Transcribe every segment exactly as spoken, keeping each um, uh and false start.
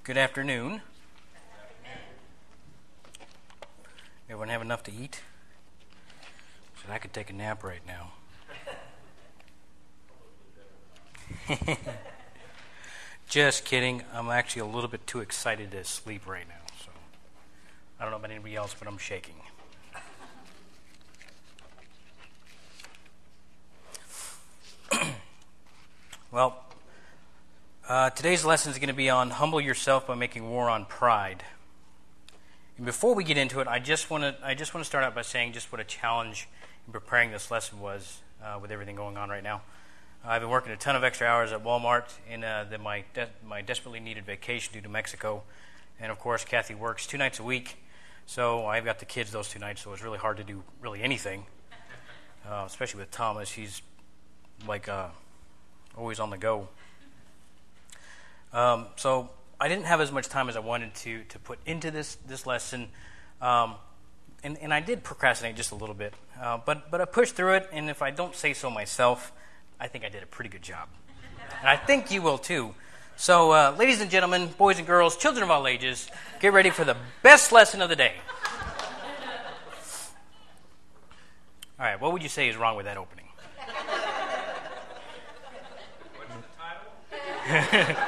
Good afternoon. Everyone have enough to eat? So I could take a nap right now. Just kidding. I'm actually a little bit too excited to sleep right now. So I don't know about anybody else, but I'm shaking. Well, uh, today's lesson is going to be on humble yourself by making war on pride. And before we get into it, I just want to I just want to start out by saying just what a challenge in preparing this lesson was uh, with everything going on right now. Uh, I've been working a ton of extra hours at Walmart in uh, the, my de- my desperately needed vacation due to Mexico, and of course Kathy works two nights a week, so I've got the kids those two nights, so it's really hard to do really anything, uh, especially with Thomas. He's like uh, always on the go. Um, so I didn't have as much time as I wanted to to put into this this lesson, um, and and I did procrastinate just a little bit, uh, but but I pushed through it. And if I don't say so myself, I think I did a pretty good job, and I think you will too. So, uh, ladies and gentlemen, boys and girls, children of all ages, get ready for the best lesson of the day. All right, what would you say is wrong with that opening? What's the title?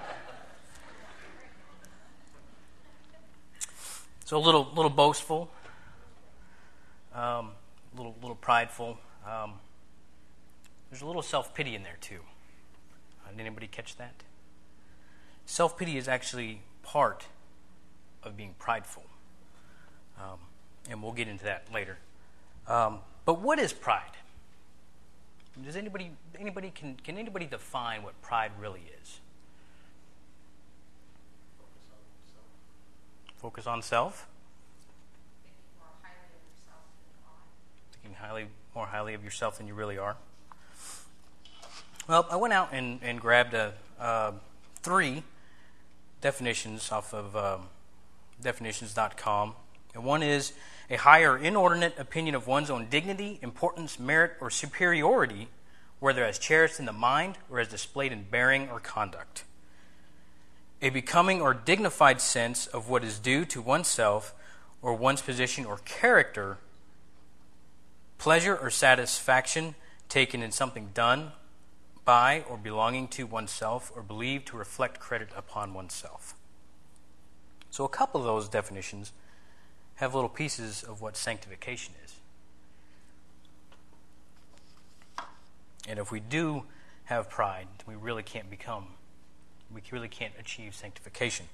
So a little, little boastful, um, little, little prideful. Um, there's a little self-pity in there too. Uh, did anybody catch that? Self-pity is actually part of being prideful, um, and we'll get into that later. Um, but what is pride? Does anybody, anybody can, can anybody define what pride really is? Focus on self. Thinking highly, more highly of yourself than you really are. Well, I went out and, and grabbed a, uh, three definitions off of um, definitions dot com. And one is a high or inordinate opinion of one's own dignity, importance, merit, or superiority, whether as cherished in the mind or as displayed in bearing or conduct. A becoming or dignified sense of what is due to oneself or one's position or character, pleasure or satisfaction taken in something done by or belonging to oneself or believed to reflect credit upon oneself. So a couple of those definitions have little pieces of what sanctification is. And if we do have pride, we really can't become We really can't achieve sanctification.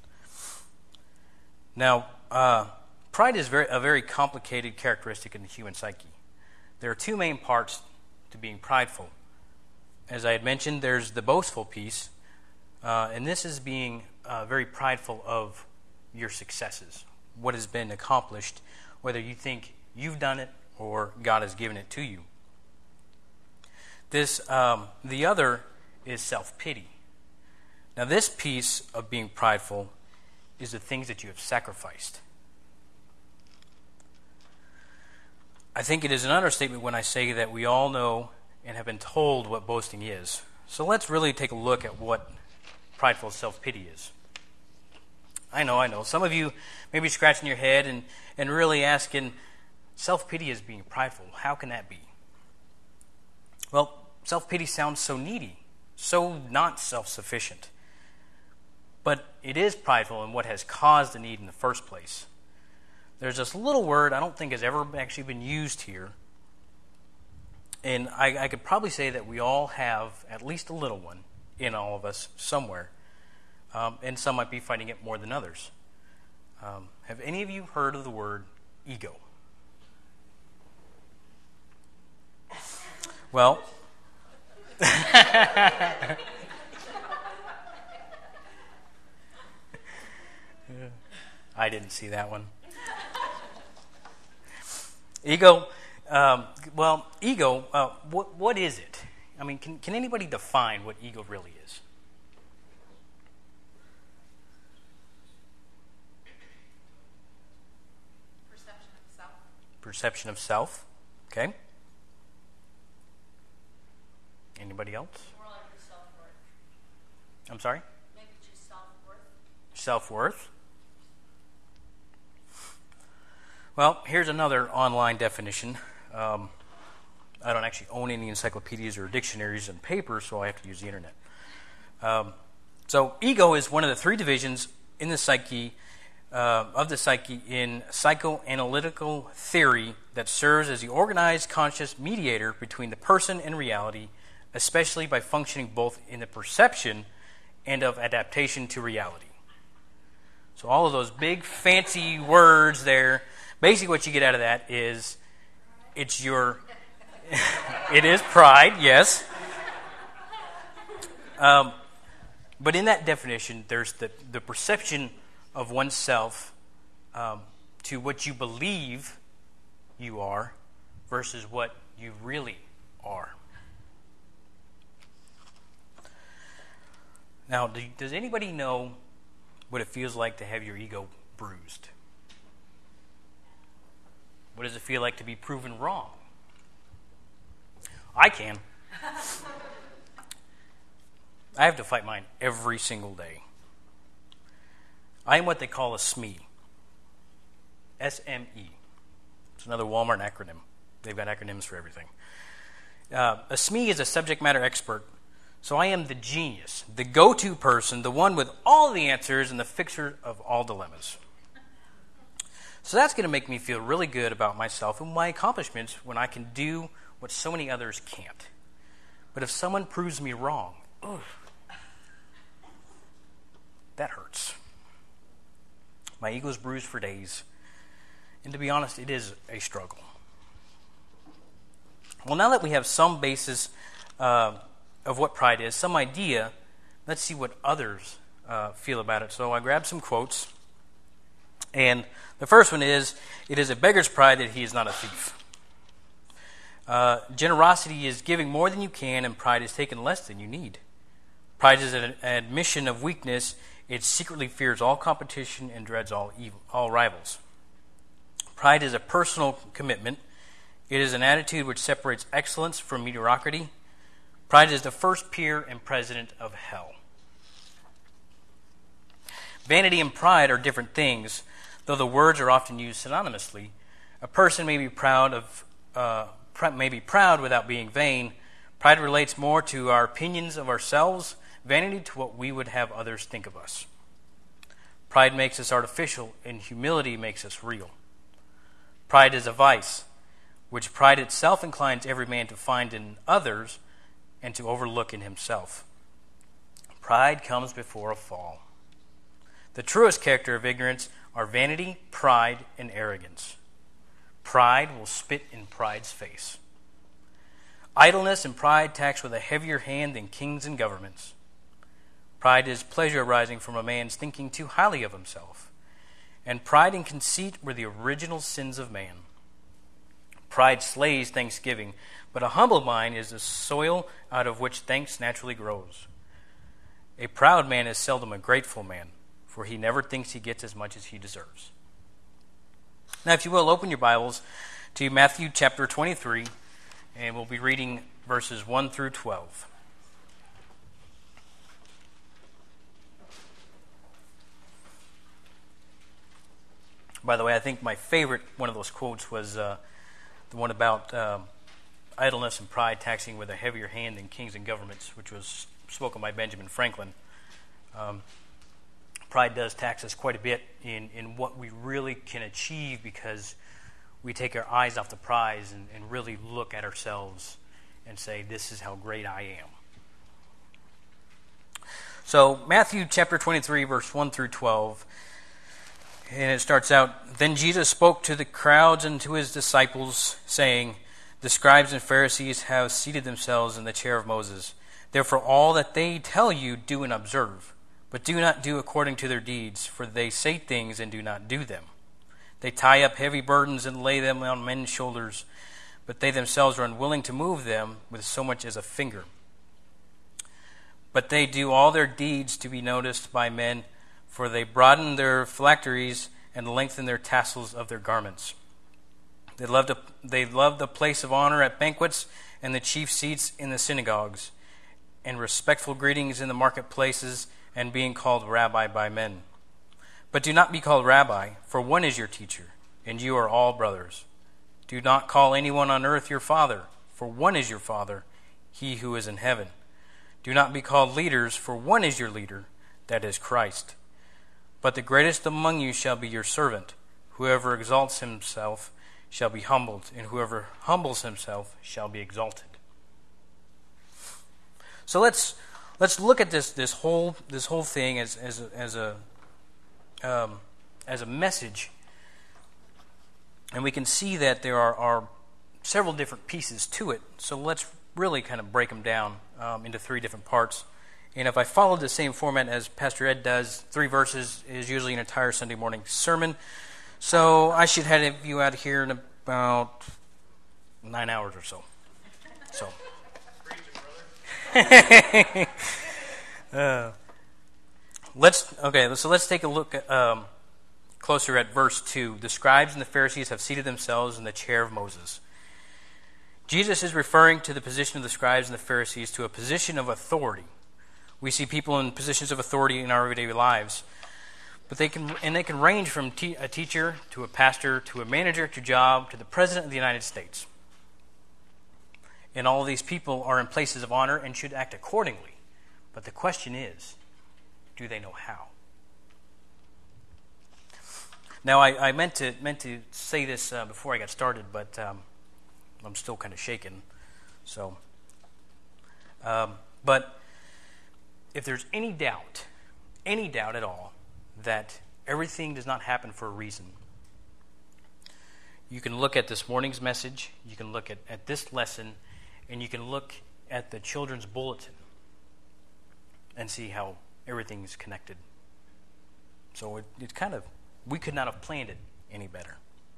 Now, uh, pride is very, a very complicated characteristic in the human psyche. There are two main parts to being prideful. As I had mentioned, there's the boastful piece, uh, and this is being uh, very prideful of your successes, what has been accomplished, whether you think you've done it or God has given it to you. This, um, the other is self-pity. Now, this piece of being prideful is the things that you have sacrificed. I think it is an understatement when I say that we all know and have been told what boasting is. So let's really take a look at what prideful self-pity is. I know, I know. Some of you may be scratching your head and, and really asking, self-pity is being prideful. How can that be? Well, self-pity sounds so needy, so not self-sufficient. But it is prideful in what has caused the need in the first place. There's this little word I don't think has ever actually been used here. And I, I could probably say that we all have at least a little one in all of us somewhere. Um, and some might be fighting it more than others. Um, have any of you heard of the word ego? Well... I didn't see that one. Ego, um, well, ego, uh, what, what is it? I mean, can, can anybody define what ego really is? Perception of self. Perception of self, okay. Anybody else? More like your self-worth. I'm sorry? Maybe just self-worth. self-worth? Well, here's another online definition. Um, I don't actually own any encyclopedias or dictionaries and paper, so I have to use the internet. Um, so, ego is one of the three divisions in the psyche, uh, of the psyche in psychoanalytical theory that serves as the organized conscious mediator between the person and reality, especially by functioning both in the perception and of adaptation to reality. So all of those big fancy words there, basically what you get out of that is it's your, it is pride, yes. Um, but in that definition, there's the, the perception of oneself um, to what you believe you are versus what you really are. Now, do, does anybody know what it feels like to have your ego bruised? What does it feel like to be proven wrong? I can. I have to fight mine every single day. I am what they call a S M E. S M E. It's another Walmart acronym. They've got acronyms for everything. Uh, a S M E is a subject matter expert. So I am the genius, the go-to person, the one with all the answers and the fixer of all dilemmas. So that's going to make me feel really good about myself and my accomplishments when I can do what so many others can't. But if someone proves me wrong, ugh, that hurts. My ego's bruised for days. And to be honest, it is a struggle. Well, now that we have some basis uh, of what pride is, some idea, let's see what others uh, feel about it. So I grabbed some quotes. And the first one is, it is a beggar's pride that he is not a thief. Uh, generosity is giving more than you can, and pride is taking less than you need. Pride is an admission of weakness. It secretly fears all competition and dreads all evil, all rivals. Pride is a personal commitment. It is an attitude which separates excellence from mediocrity. Pride is the first peer and president of hell. Vanity and pride are different things, though the words are often used synonymously. A person may be proud of, uh, pr- may be proud without being vain. Pride relates more to our opinions of ourselves, vanity to what we would have others think of us. Pride makes us artificial, and humility makes us real. Pride is a vice, which pride itself inclines every man to find in others and to overlook in himself. Pride comes before a fall. The truest character of ignorance are vanity, pride, and arrogance. Pride will spit in pride's face. Idleness and pride tax with a heavier hand than kings and governments. Pride is pleasure arising from a man's thinking too highly of himself. And pride and conceit were the original sins of man. Pride slays thanksgiving, but a humble mind is the soil out of which thanks naturally grows. A proud man is seldom a grateful man, for he never thinks he gets as much as he deserves. Now, if you will, open your Bibles to Matthew chapter twenty-three, and we'll be reading verses one through twelve. By the way, I think my favorite one of those quotes was uh, the one about um, idleness and pride taxing with a heavier hand than kings and governments, which was spoken by Benjamin Franklin. Um, pride does tax us quite a bit in, in what we really can achieve because we take our eyes off the prize and, and really look at ourselves and say, this is how great I am. So Matthew chapter twenty-three, verse one through twelve, and it starts out, Then Jesus spoke to the crowds and to his disciples, saying, The scribes and Pharisees have seated themselves in the chair of Moses. Therefore all that they tell you do and observe, but do not do according to their deeds, for they say things and do not do them. They tie up heavy burdens and lay them on men's shoulders, but they themselves are unwilling to move them with so much as a finger. But they do all their deeds to be noticed by men, for they broaden their phylacteries and lengthen their tassels of their garments. They love, to, they love the place of honor at banquets and the chief seats in the synagogues, and respectful greetings in the marketplaces, and being called rabbi by men. But do not be called rabbi, for one is your teacher, and you are all brothers. Do not call anyone on earth your father, for one is your Father, he who is in heaven. Do not be called leaders, for one is your leader, that is Christ. But the greatest among you shall be your servant. Whoever exalts himself shall be humbled, and whoever humbles himself shall be exalted. So let's let's look at this this whole this whole thing as as a, as a um, as a message, and we can see that there are, are several different pieces to it. So let's really kind of break them down um, into three different parts. And if I followed the same format as Pastor Ed does, three verses is usually an entire Sunday morning sermon. So I should have you out here in about nine hours or so. So. uh, let's okay. So let's take a look at, um, closer at verse two. The scribes and the Pharisees have seated themselves in the chair of Moses. Jesus is referring to the position of the scribes and the Pharisees to a position of authority. We see people in positions of authority in our everyday lives, but they can and they can range from te- a teacher to a pastor to a manager to job to the president of the United States. And all of these people are in places of honor and should act accordingly. But the question is, do they know how? Now, I, I meant to meant to say this uh, before I got started, but um, I'm still kind of shaken. So, um, but if there's any doubt, any doubt at all, that everything does not happen for a reason, you can look at this morning's message, you can look at, at this lesson, and you can look at the children's bulletin and see how everything's connected. So it, it's kind of, we could not have planned it any better.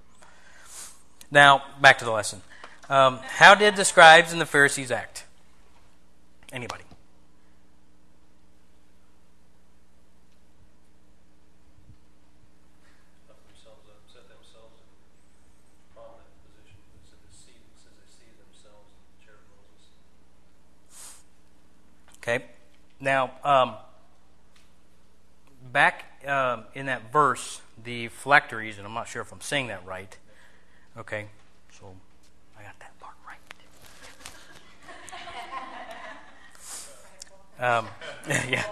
Now, back to the lesson. Um, how did the scribes and the Pharisees act? Anybody? Set themselves in prominent position. It said the seat, it says they seated themselves in the chair of Moses. Okay. Now, um, back um, in that verse, the phylacteries, and I'm not sure if I'm saying that right. Okay, so I got that part right. Um, yeah.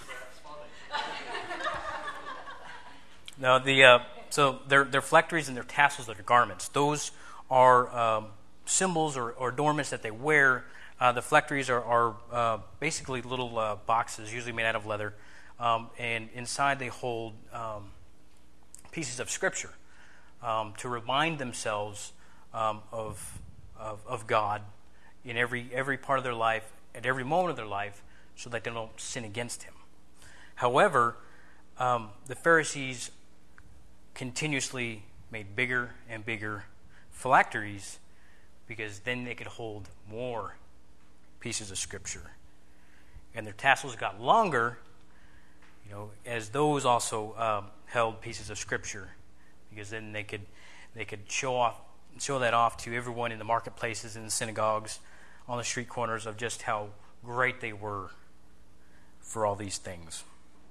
No, the uh, so their their phylacteries and their tassels of their garments. Those are um, symbols or, or adornments that they wear. Uh, the phylacteries are, are uh, basically little uh, boxes, usually made out of leather, um, and inside they hold um, pieces of scripture um, to remind themselves um, of, of of God in every every part of their life, at every moment of their life, so that they don't sin against Him. However, um, the Pharisees continuously made bigger and bigger phylacteries because then they could hold more pieces of scripture. And their tassels got longer, you know, as those also um, held pieces of scripture, because then they could they could show off show that off to everyone in the marketplaces and the synagogues, on the street corners, of just how great they were for all these things.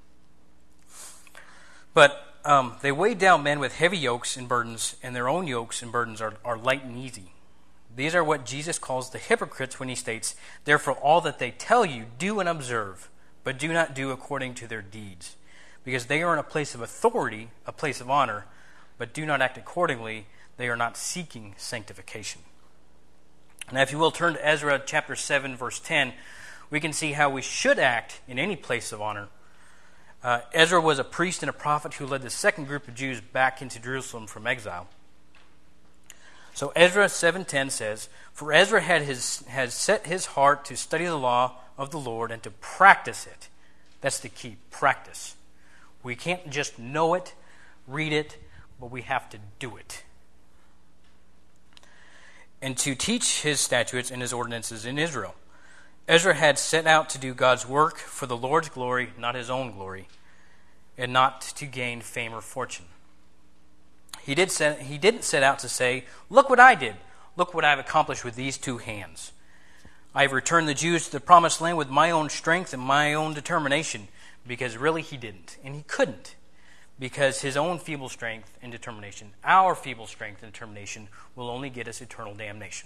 But um, they weighed down men with heavy yokes and burdens, and their own yokes and burdens are, are light and easy. These are what Jesus calls the hypocrites when he states, "Therefore all that they tell you, do and observe, but do not do according to their deeds." Because they are in a place of authority, a place of honor, but do not act accordingly. They are not seeking sanctification. Now, if you will, turn to Ezra chapter seven, verse ten. We can see how we should act in any place of honor. Uh, Ezra was a priest and a prophet who led the second group of Jews back into Jerusalem from exile. So Ezra seven ten says, "For Ezra had his has set his heart to study the law of the Lord and to practice it." That's the key, practice. We can't just know it, read it, but we have to do it. And to teach his statutes and his ordinances in Israel. Ezra had set out to do God's work for the Lord's glory, not his own glory, and not to gain fame or fortune. He did set, he didn't set out to say, "Look what I did. Look what I've accomplished with these two hands. I've returned the Jews to the promised land with my own strength and my own determination," because really he didn't, and he couldn't, because his own feeble strength and determination, our feeble strength and determination, will only get us eternal damnation.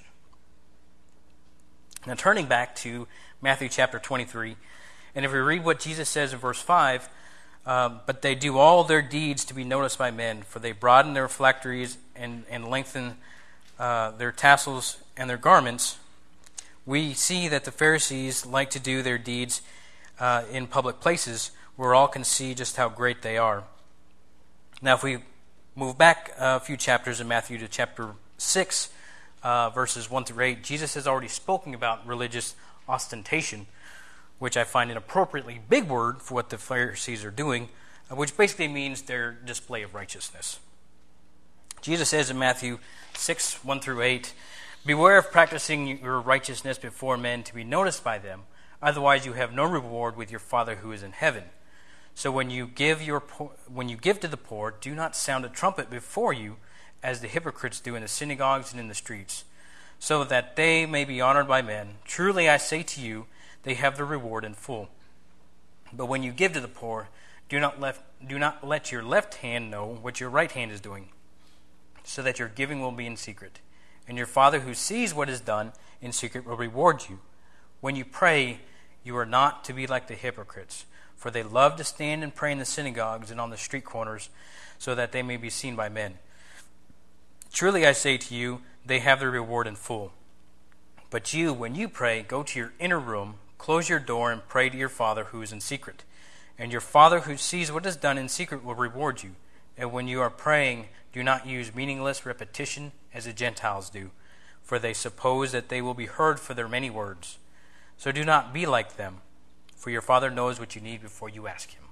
Now, turning back to Matthew chapter twenty-three, and if we read what Jesus says in verse five, um, but they do all their deeds to be noticed by men, for they broaden their phylacteries and, and lengthen uh, their tassels and their garments, we see that the Pharisees like to do their deeds uh, in public places where all can see just how great they are. Now, if we move back a few chapters in Matthew to chapter six, uh, verses one through eight, Jesus has already spoken about religious ostentation, which I find an appropriately big word for what the Pharisees are doing, uh, which basically means their display of righteousness. Jesus says in Matthew six, one through eight, "Beware of practicing your righteousness before men to be noticed by them, otherwise you have no reward with your Father who is in heaven. So when you give your po- when you give to the poor, do not sound a trumpet before you, as the hypocrites do in the synagogues and in the streets, so that they may be honored by men. Truly I say to you, they have their reward in full. But when you give to the poor, do not left, do not let your left hand know what your right hand is doing, so that your giving will be in secret. And your Father who sees what is done in secret will reward you. When you pray, you are not to be like the hypocrites, for they love to stand and pray in the synagogues and on the street corners, so that they may be seen by men. Truly I say to you, they have their reward in full. But you, when you pray, go to your inner room, close your door, and pray to your Father who is in secret. And your Father who sees what is done in secret will reward you. And when you are praying, do not use meaningless repetition as the Gentiles do, for they suppose that they will be heard for their many words. So do not be like them, for your Father knows what you need before you ask him."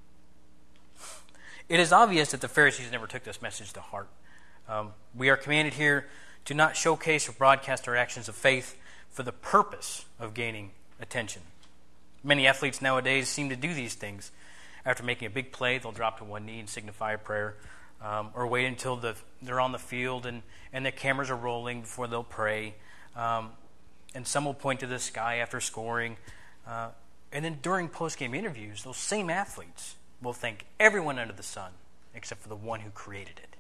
It is obvious that the Pharisees never took this message to heart. Um, we are commanded here to not showcase or broadcast our actions of faith for the purpose of gaining attention. Many athletes nowadays seem to do these things. After making a big play, they'll drop to one knee and signify a prayer, um, or wait until the, they're on the field and, and the cameras are rolling before they'll pray. Um, and some will point to the sky after scoring. Uh, and then during post-game interviews, those same athletes will thank everyone under the sun except for the one who created it.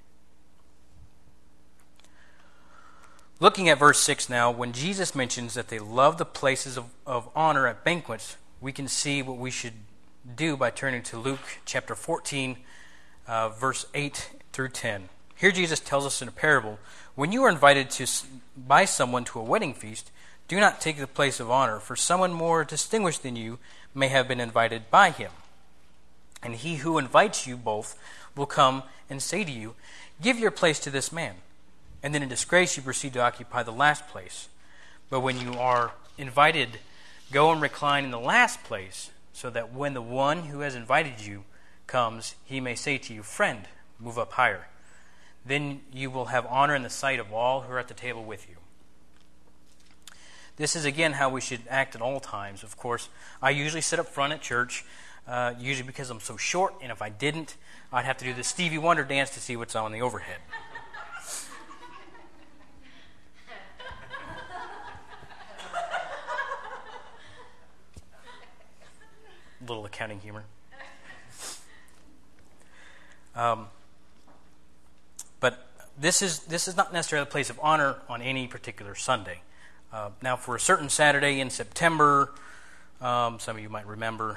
Looking at verse six now, when Jesus mentions that they love the places of, of honor at banquets, we can see what we should do by turning to Luke chapter fourteen, uh, verse eight through ten. Here Jesus tells us in a parable, when you are invited to by someone to a wedding feast, do not take the place of honor, for someone more distinguished than you may have been invited by him. And he who invites you both will come and say to you, give your place to this man. And then in disgrace you proceed to occupy the last place. But when you are invited, go and recline in the last place, so that when the one who has invited you comes, he may say to you, friend, move up higher. Then you will have honor in the sight of all who are at the table with you. This is again how we should act at all times. Of course, I usually sit up front at church, uh, usually because I'm so short, and if I didn't, I'd have to do the Stevie Wonder dance to see what's on the overhead. Little accounting humor. Um, but this is this is not necessarily a place of honor on any particular Sunday. Uh, now, for a certain Saturday in September, um, some of you might remember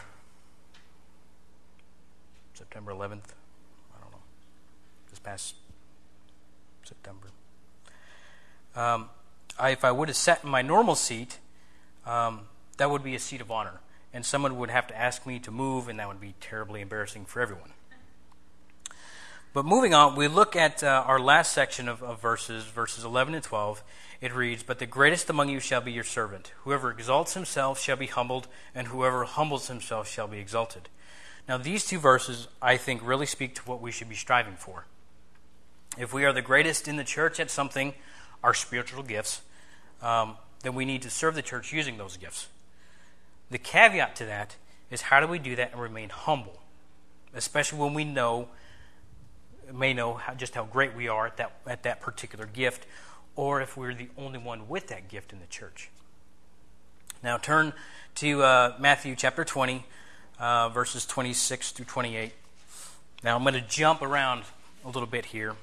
September eleventh. I don't know, this past September. Um, I, if I would have sat in my normal seat, um, that would be a seat of honor. And someone would have to ask me to move, and that would be terribly embarrassing for everyone. But moving on, we look at uh, our last section of, of verses, verses eleven and twelve. It reads, but the greatest among you shall be your servant. Whoever exalts himself shall be humbled, and whoever humbles himself shall be exalted. Now, these two verses, I think, really speak to what we should be striving for. If we are the greatest in the church at something, our spiritual gifts, um, then we need to serve the church using those gifts. The caveat to that is, how do we do that and remain humble, especially when we know, may know how, just how great we are at that at that particular gift, or if we're the only one with that gift in the church. Now turn to uh, Matthew chapter twenty, uh, verses twenty-six through twenty-eight. Now I'm going to jump around a little bit here.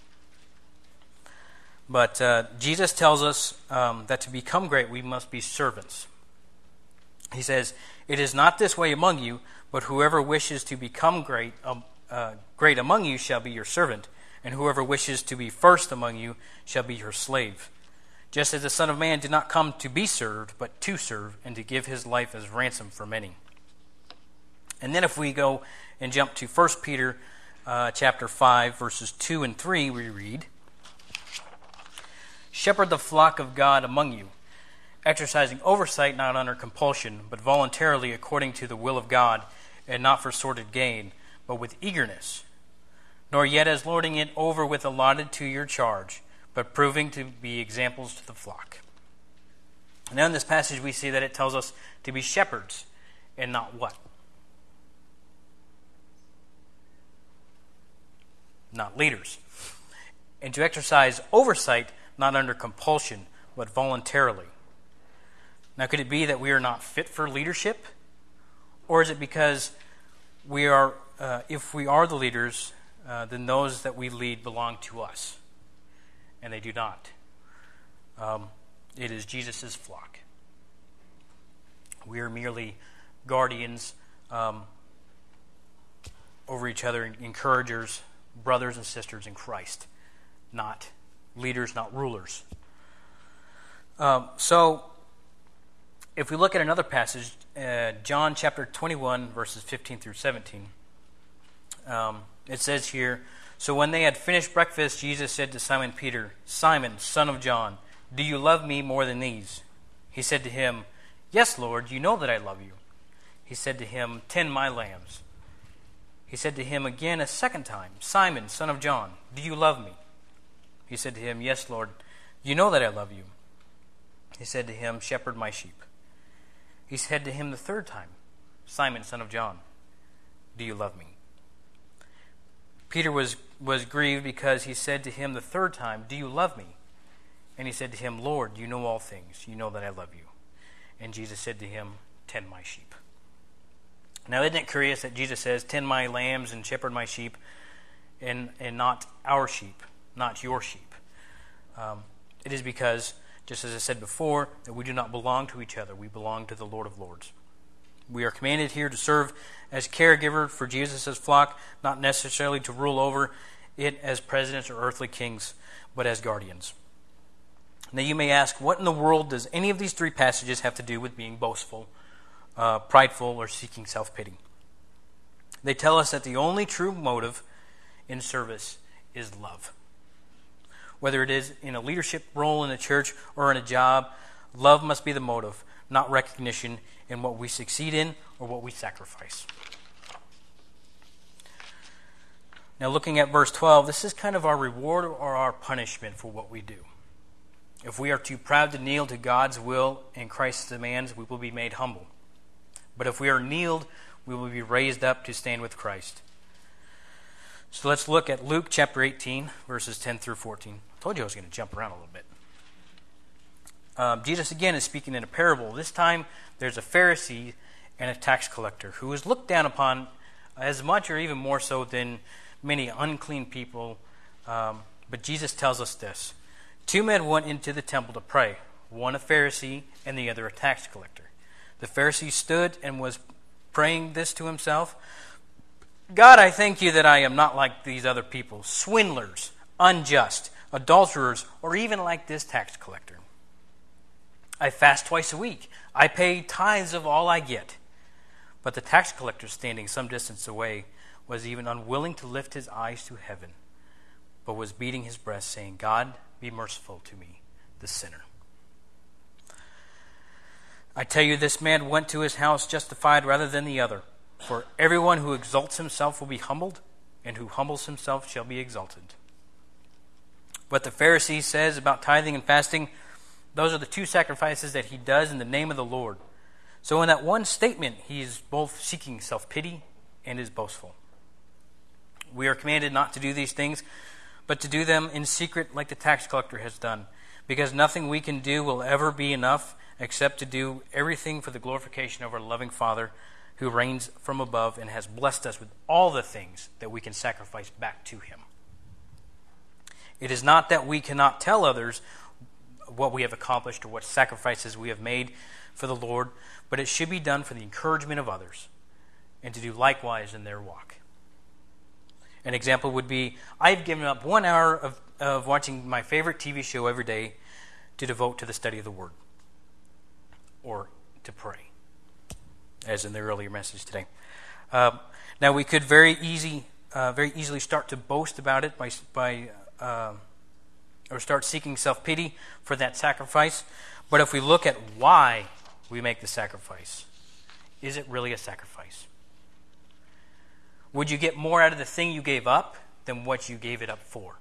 But uh, Jesus tells us um, that to become great, we must be servants. He says, "It is not this way among you, but whoever wishes to become great, um, uh, great among you shall be your servant, and whoever wishes to be first among you shall be your slave. Just as the Son of Man did not come to be served, but to serve, and to give his life as ransom for many." And then if we go and jump to First Peter uh, chapter five, verses two and three, we read, "Shepherd the flock of God among you, exercising oversight not under compulsion, but voluntarily according to the will of God, and not for sordid gain, but with eagerness, nor yet as lording it over with allotted to your charge, but proving to be examples to the flock." Now in this passage we see that it tells us to be shepherds, and not what? Not leaders. And to exercise oversight not under compulsion, but voluntarily. Now, could it be that we are not fit for leadership? Or is it because we are, uh, if we are the leaders, uh, then those that we lead belong to us? And they do not. Um, it is Jesus' flock. We are merely guardians um, over each other, encouragers, brothers and sisters in Christ, not leaders, not rulers. Um, so, if we look at another passage, uh, John chapter twenty-one, verses fifteen through seventeen, um, it says here, "So when they had finished breakfast, Jesus said to Simon Peter, 'Simon, son of John, do you love me more than these?' He said to him, 'Yes, Lord, you know that I love you.' He said to him, 'Tend my lambs.' He said to him again a second time, 'Simon, son of John, do you love me?' He said to him, 'Yes, Lord, you know that I love you.' He said to him, 'Shepherd my sheep.' He said to him the third time, 'Simon, son of John, do you love me?' Peter was, was grieved because he said to him the third time, 'Do you love me?' And he said to him, 'Lord, you know all things. You know that I love you.' And Jesus said to him, 'Tend my sheep.'" Now, isn't it curious that Jesus says, "Tend my lambs and shepherd my sheep," and, and not our sheep, not your sheep? Um, it is because, just as I said before, that we do not belong to each other. We belong to the Lord of Lords. We are commanded here to serve as caregiver for Jesus' flock, not necessarily to rule over it as presidents or earthly kings, but as guardians. Now you may ask, what in the world does any of these three passages have to do with being boastful, uh, prideful, or seeking self-pity? They tell us that the only true motive in service is love. Whether it is in a leadership role in the church or in a job, love must be the motive, not recognition in what we succeed in or what we sacrifice. Now looking at verse twelve, this is kind of our reward or our punishment for what we do. If we are too proud to kneel to God's will and Christ's demands, we will be made humble. But if we are kneeled, we will be raised up to stand with Christ. So let's look at Luke chapter eighteen, verses ten through fourteen. I told you I was going to jump around a little bit. Um, Jesus again is speaking in a parable. This time there's a Pharisee and a tax collector who is looked down upon as much or even more so than many unclean people. Um, but Jesus tells us this. Two men went into the temple to pray, one a Pharisee and the other a tax collector. The Pharisee stood and was praying this to himself: "God, I thank you that I am not like these other people, swindlers, unjust, adulterers, or even like this tax collector. I fast twice a week. I pay tithes of all I get." But the tax collector, standing some distance away, was even unwilling to lift his eyes to heaven, but was beating his breast, saying, "God, be merciful to me, the sinner." I tell you, this man went to his house justified rather than the other. For everyone who exalts himself will be humbled, and who humbles himself shall be exalted. What the Pharisee says about tithing and fasting, those are the two sacrifices that he does in the name of the Lord. So in that one statement, he is both seeking self-pity and is boastful. We are commanded not to do these things, but to do them in secret like the tax collector has done, because nothing we can do will ever be enough except to do everything for the glorification of our loving Father, who reigns from above and has blessed us with all the things that we can sacrifice back to him. It is not that we cannot tell others what we have accomplished or what sacrifices we have made for the Lord, but it should be done for the encouragement of others and to do likewise in their walk. An example would be, I've given up one hour of, of watching my favorite T V show every day to devote to the study of the Word or to pray, as in the earlier message today. Um, now, we could very easy, uh, very easily start to boast about it by, by uh, or start seeking self-pity for that sacrifice. But if we look at why we make the sacrifice, is it really a sacrifice? Would you get more out of the thing you gave up than what you gave it up for?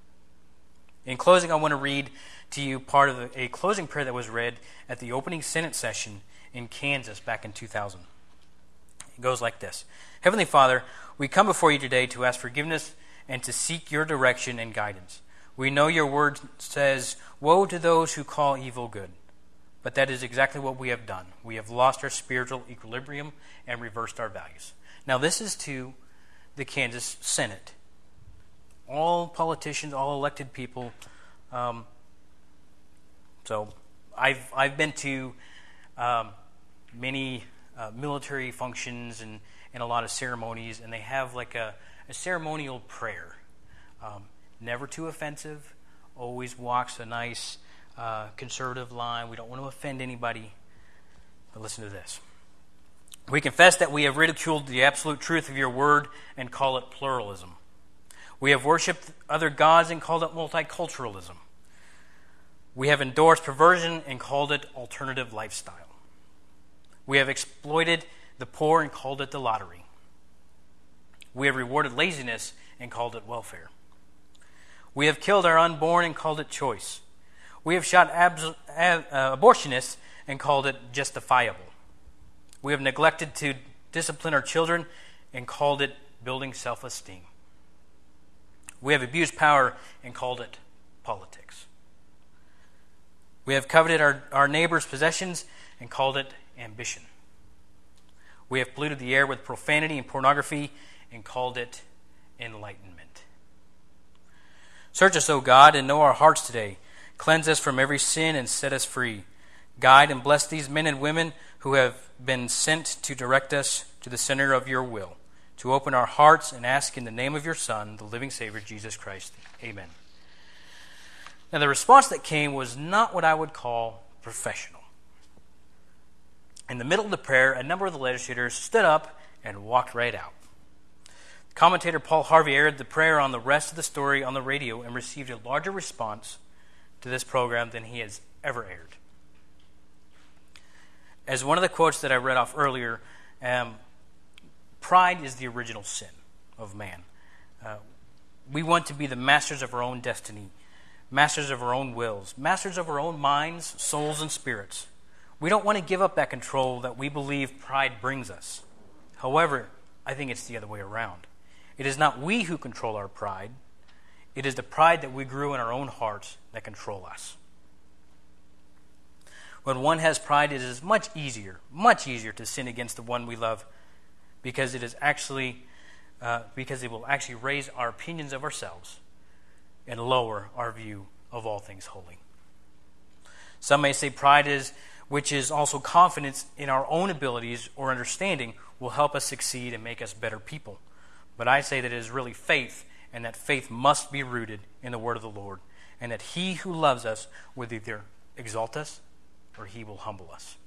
In closing, I want to read to you part of a closing prayer that was read at the opening Senate session in Kansas back in two thousand. It goes like this. Heavenly Father, we come before you today to ask forgiveness and to seek your direction and guidance. We know your word says, woe to those who call evil good. But that is exactly what we have done. We have lost our spiritual equilibrium and reversed our values. Now, this is to the Kansas Senate. All politicians, all elected people. Um, so, I've I've been to um, many uh, military functions and, and a lot of ceremonies, and they have like a, a ceremonial prayer. Um, never too offensive. Always walks a nice uh, conservative line. We don't want to offend anybody. But listen to this. We confess that we have ridiculed the absolute truth of your word and call it pluralism. We have worshipped other gods and called it multiculturalism. We have endorsed perversion and called it alternative lifestyle. We have exploited the poor and called it the lottery. We have rewarded laziness and called it welfare. We have killed our unborn and called it choice. We have shot abs- ab- uh, abortionists and called it justifiable. We have neglected to discipline our children and called it building self-esteem. We have abused power and called it politics. We have coveted our, our neighbor's possessions and called it ambition. We have polluted the air with profanity and pornography and called it enlightenment. Search us, O God, and know our hearts today. Cleanse us from every sin and set us free. Guide and bless these men and women who have been sent to direct us to the center of your will, to open our hearts and ask in the name of your Son, the living Savior, Jesus Christ. Amen. Now, the response that came was not what I would call professional. In the middle of the prayer, a number of the legislators stood up and walked right out. Commentator Paul Harvey aired the prayer on the rest of the story on the radio and received a larger response to this program than he has ever aired. As one of the quotes that I read off earlier, um, pride is the original sin of man. Uh, we want to be the masters of our own destiny, masters of our own wills, masters of our own minds, souls, and spirits. We don't want to give up that control that we believe pride brings us. However, I think it's the other way around. It is not we who control our pride. It is the pride that we grew in our own hearts that control us. When one has pride, it is much easier, much easier to sin against the one we love, because it is actually, uh, because it will actually raise our opinions of ourselves and lower our view of all things holy. Some may say pride is, which is also confidence in our own abilities or understanding, will help us succeed and make us better people. But I say that it is really faith, and that faith must be rooted in the word of the Lord, and that he who loves us will either exalt us or he will humble us.